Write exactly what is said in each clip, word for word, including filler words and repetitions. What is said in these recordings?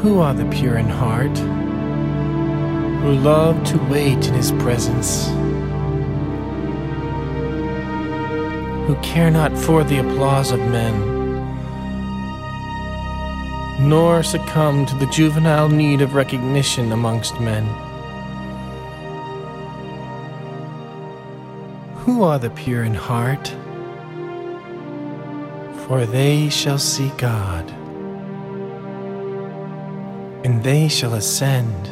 Who are the pure in heart, who love to wait in his presence, who care not for the applause of men, nor succumb to the juvenile need of recognition amongst men? Who are the pure in heart? For they shall see God, and they shall ascend.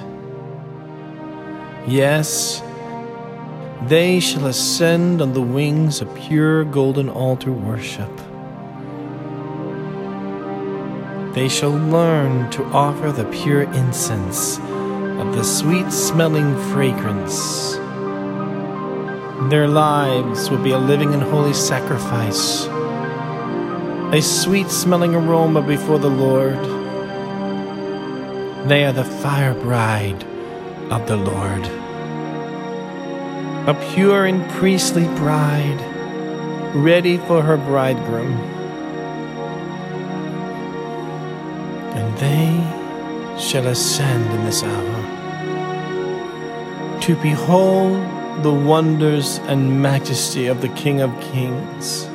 Yes, they shall ascend on the wings of pure golden altar worship. They shall learn to offer the pure incense of the sweet-smelling fragrance. Their lives will be a living and holy sacrifice, a sweet-smelling aroma before the Lord. They are the fire bride of the Lord, a pure and priestly bride, ready for her bridegroom. And they shall ascend in this hour to behold the wonders and majesty of the King of Kings.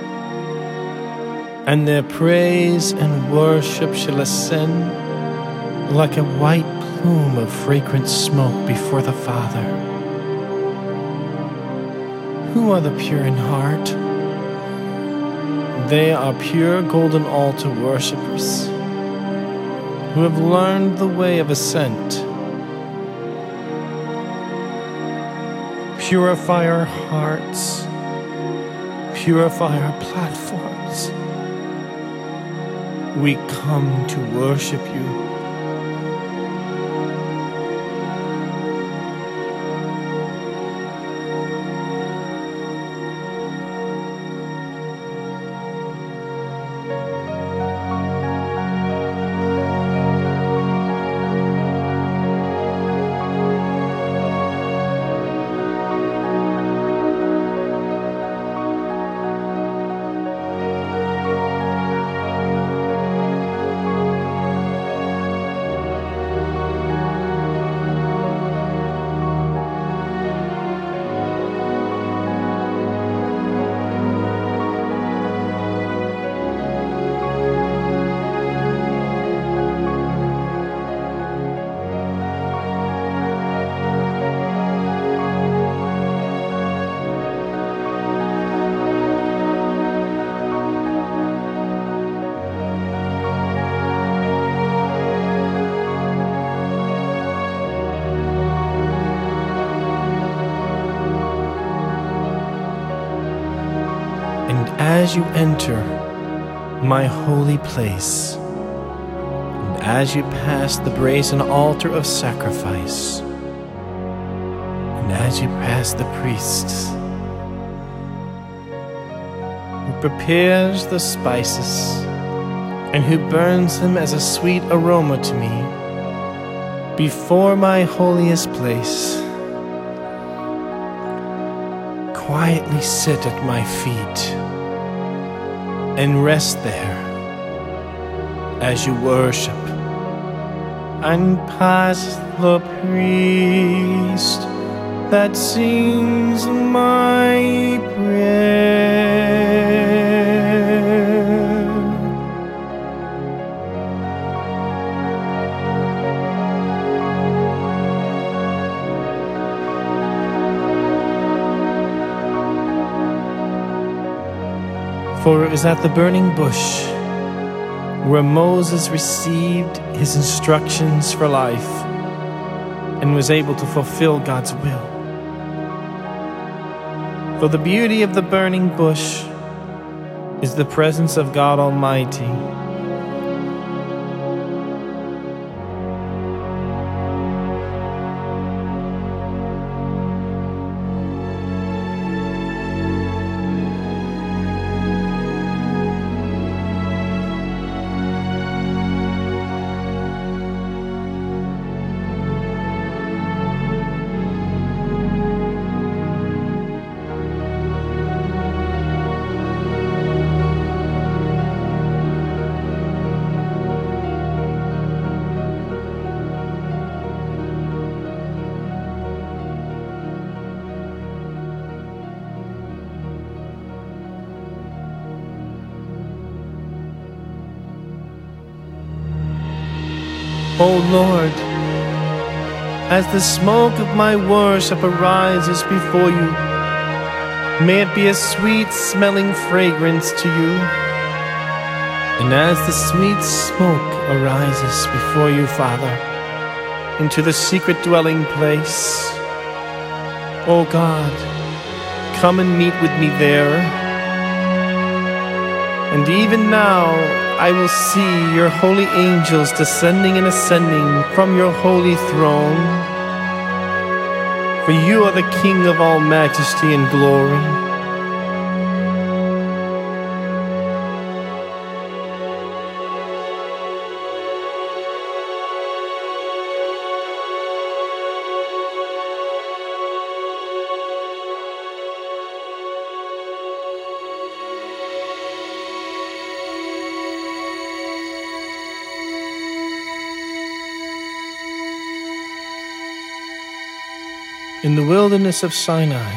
And their praise and worship shall ascend like a white plume of fragrant smoke before the Father. Who are the pure in heart? They are pure golden altar worshippers who have learned the way of ascent. Purify our hearts, purify our platforms. We come to worship you. As you enter my holy place, and as you pass the brazen altar of sacrifice, and as you pass the priest who prepares the spices and who burns them as a sweet aroma to me before my holiest place, quietly sit at my feet and rest there as you worship. And past the priest that sings my prayer, for it was at the burning bush where Moses received his instructions for life and was able to fulfill God's will. For the beauty of the burning bush is the presence of God Almighty. O Lord, as the smoke of my worship arises before you, may it be a sweet-smelling fragrance to you. And as the sweet smoke arises before you, Father, into the secret dwelling place, O God, come and meet with me there. And even now I will see your holy angels descending and ascending from your holy throne. For you are the King of all majesty and glory. In the wilderness of Sinai,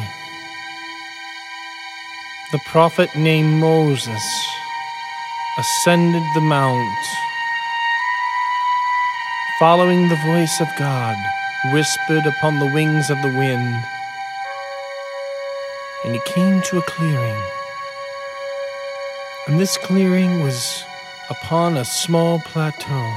the prophet named Moses ascended the mount, following the voice of God whispered upon the wings of the wind. And he came to a clearing, and this clearing was upon a small plateau.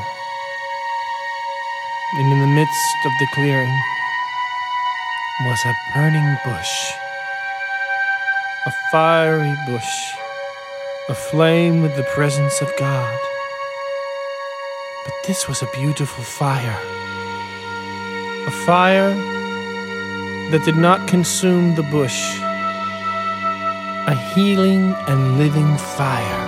And in the midst of the clearing was a burning bush, a fiery bush, aflame with the presence of God. But this was a beautiful fire, a fire that did not consume the bush, a healing and living fire.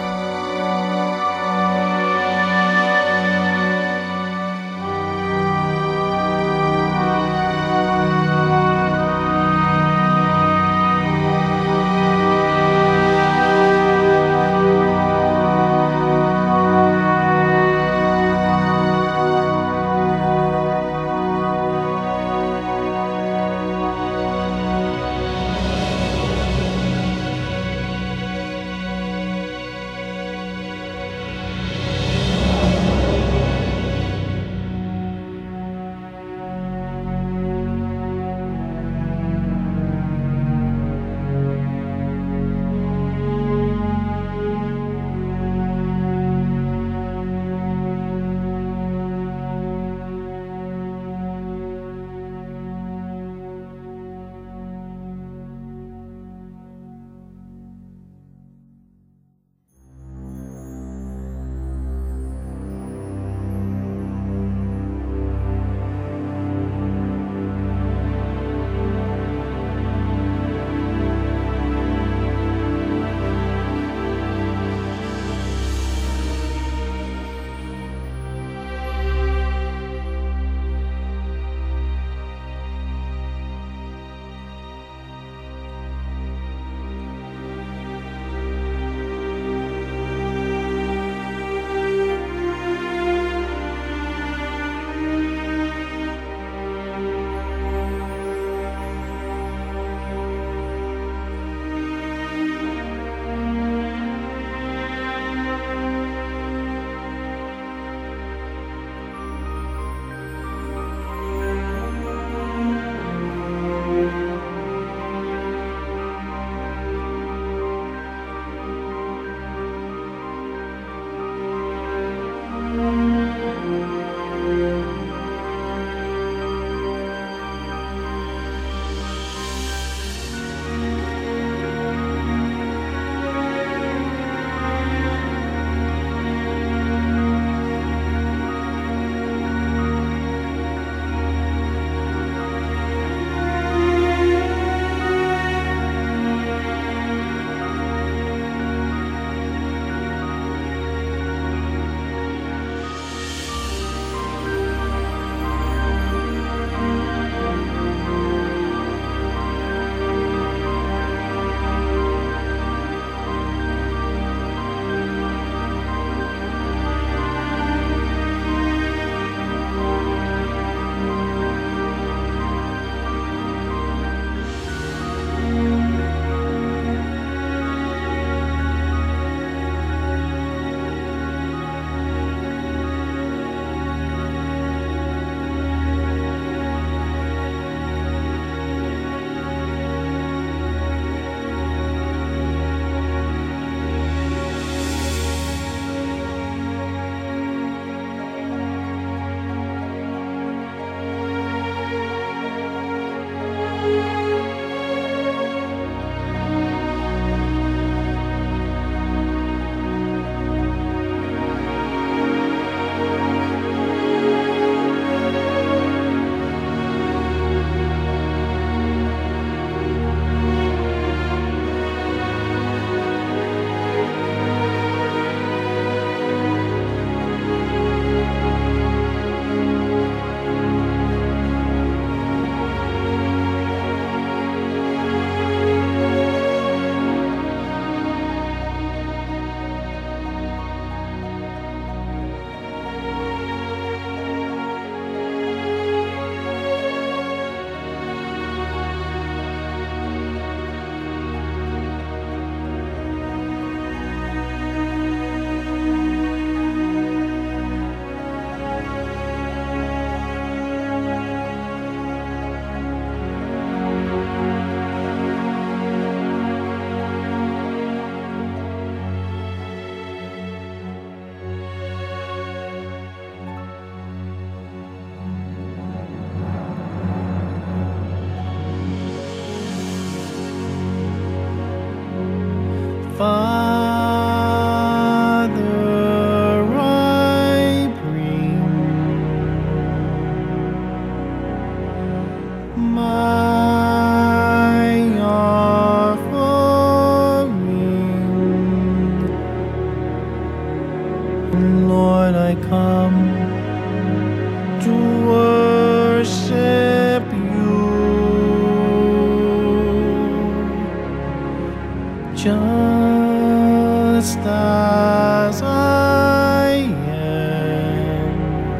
just as I am.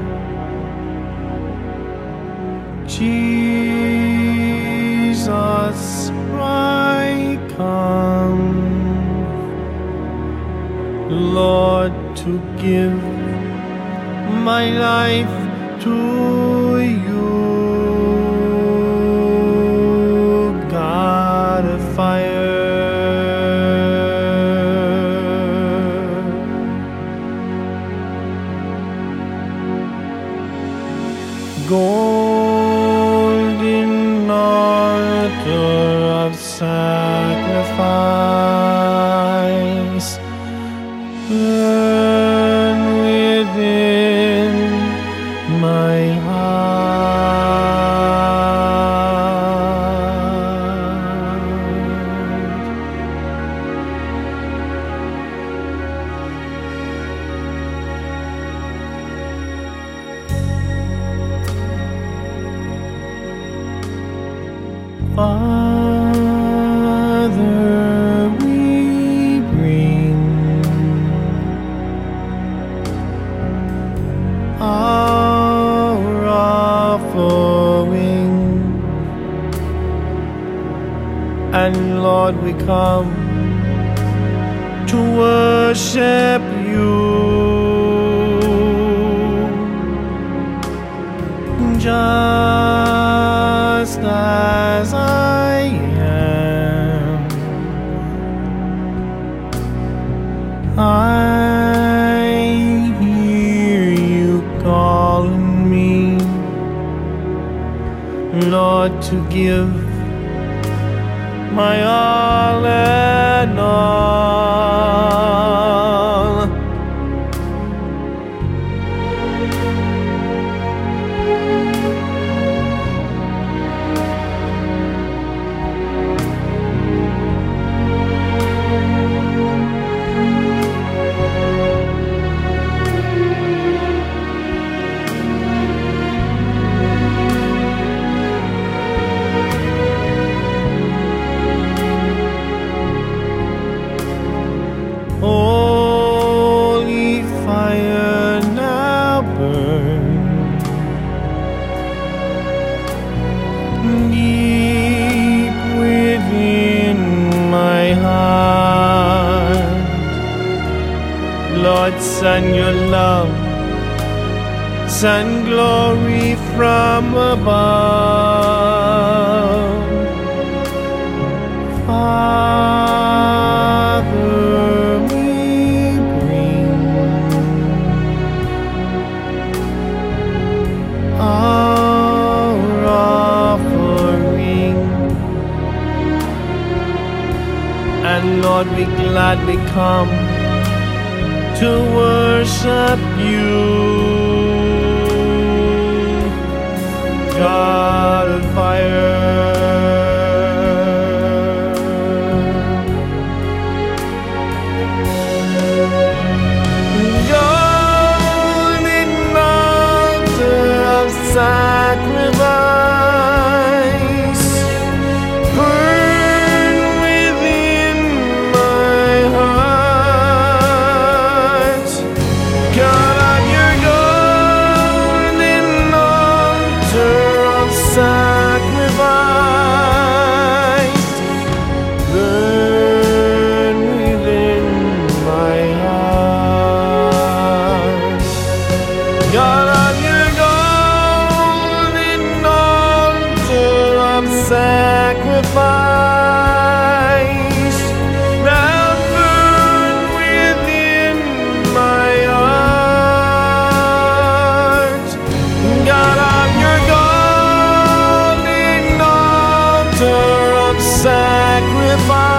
Jesus, I come, Lord, to give my life to you, God of fire. Golden altar of sacrifice, burn within my Father, we bring our offering, and Lord, we come to worship you. Just as I am, I hear you calling me, Lord, to give my all and all. Holy fire now burn deep within my heart. Lord, send your love, send glory from above. Father, our offering, and Lord, we gladly come to worship you, God of fire. Sacrifice, burn within my heart. God, on your golden altar of sacrifice, burn within my heart. God, on your sacrifice, now burn within my heart. God, I'm your golden altar of sacrifice.